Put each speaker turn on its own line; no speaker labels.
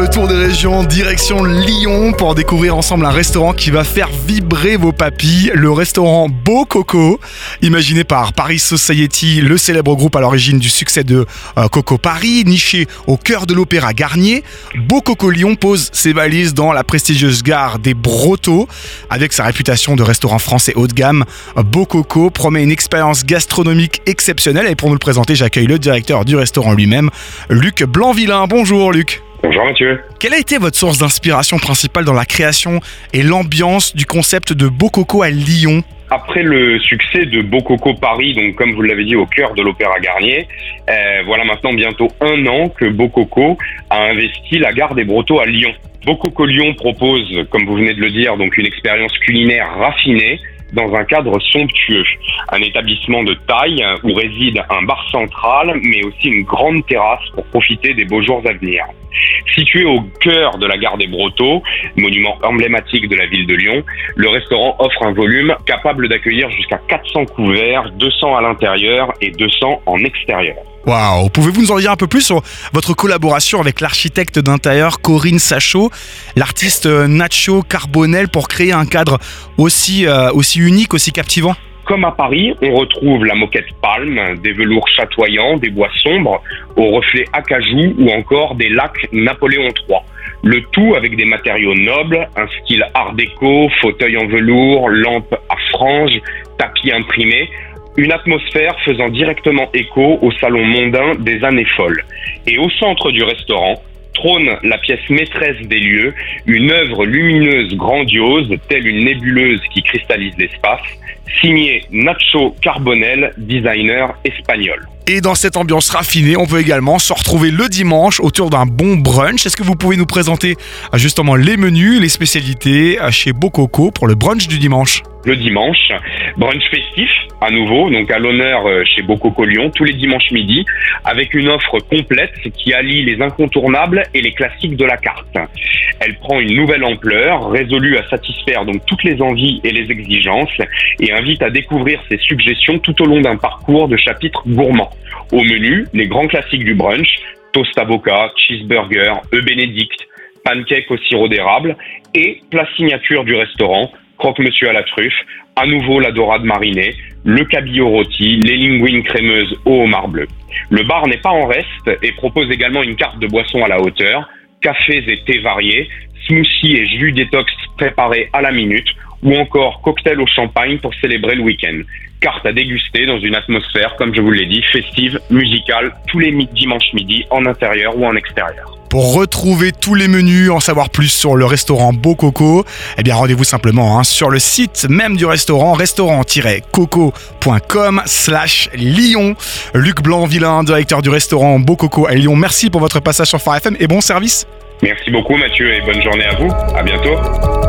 le tour des régions, direction Lyon pour découvrir ensemble un restaurant qui va faire vibrer vos papilles, le restaurant Beau Coco, imaginé par Paris Society, le célèbre groupe à l'origine du succès de Coco Paris, niché au cœur de l'Opéra Garnier. Beau Coco Lyon pose ses valises dans la prestigieuse gare des Brotteaux. Avec sa réputation de restaurant français haut de gamme, Beau Coco promet une expérience gastronomique exceptionnelle. Et pour nous le présenter, j'accueille le directeur du restaurant lui-même, Luc Blanvillain. Bonjour Luc.
Bonjour Mathieu.
Quelle a été votre source d'inspiration principale dans la création et l'ambiance du concept de Beau Coco à Lyon ?
Après le succès de Beau Coco Paris, donc comme vous l'avez dit, au cœur de l'Opéra Garnier, voilà maintenant bientôt 1 an que Beau Coco a investi la gare des Brotteaux à Lyon. Beau Coco Lyon propose, comme vous venez de le dire, donc une expérience culinaire raffinée dans un cadre somptueux. Un établissement de taille où réside un bar central, mais aussi une grande terrasse pour profiter des beaux jours à venir. Situé au cœur de la gare des Brotteaux, monument emblématique de la ville de Lyon, le restaurant offre un volume capable d'accueillir jusqu'à 400 couverts, 200 à l'intérieur et 200 en extérieur.
Waouh! Pouvez-vous nous en dire un peu plus sur votre collaboration avec l'architecte d'intérieur Corinne Sachot, l'artiste Nacho Carbonel pour créer un cadre aussi unique, aussi captivant?
Comme à Paris, on retrouve la moquette palme, des velours chatoyants, des bois sombres, aux reflets acajou ou encore des lacs Napoléon III. Le tout avec des matériaux nobles, un style art déco, fauteuil en velours, lampes à franges, tapis imprimés. Une atmosphère faisant directement écho au salon mondain des années folles. Et au centre du restaurant trône la pièce maîtresse des lieux, une œuvre lumineuse grandiose, telle une nébuleuse qui cristallise l'espace, signée Nacho Carbonel, designer espagnol.
Et dans cette ambiance raffinée, on peut également se retrouver le dimanche autour d'un bon brunch. Est-ce que vous pouvez nous présenter justement les menus, les spécialités chez Beau Coco pour le brunch du dimanche ?
Le dimanche, brunch festif à nouveau, donc à l'honneur chez Beau Coco Lyon, tous les dimanches midi, avec une offre complète qui allie les incontournables et les classiques de la carte. Elle prend une nouvelle ampleur, résolue à satisfaire donc toutes les envies et les exigences, et invite à découvrir ses suggestions tout au long d'un parcours de chapitres gourmands. Au menu, les grands classiques du brunch, toast avocat, cheeseburger, œufs bénédicts, pancakes au sirop d'érable, et plat signature du restaurant, croque-monsieur à la truffe, à nouveau la dorade marinée, le cabillaud rôti, les linguines crémeuses au homard bleu. Le bar n'est pas en reste et propose également une carte de boissons à la hauteur, cafés et thés variés, smoothies et jus détox préparés à la minute, ou encore cocktail au champagne pour célébrer le week-end. Carte à déguster dans une atmosphère, comme je vous l'ai dit, festive, musicale, tous les dimanches midi, en intérieur ou en extérieur.
Pour retrouver tous les menus, en savoir plus sur le restaurant Beau Coco, eh bien rendez-vous simplement sur le site même du restaurant, restaurant-coco.com/Lyon. Luc Blanvillain, directeur du restaurant Beau Coco à Lyon, merci pour votre passage sur Phare FM et bon service.
Merci beaucoup Mathieu et bonne journée à vous. À bientôt.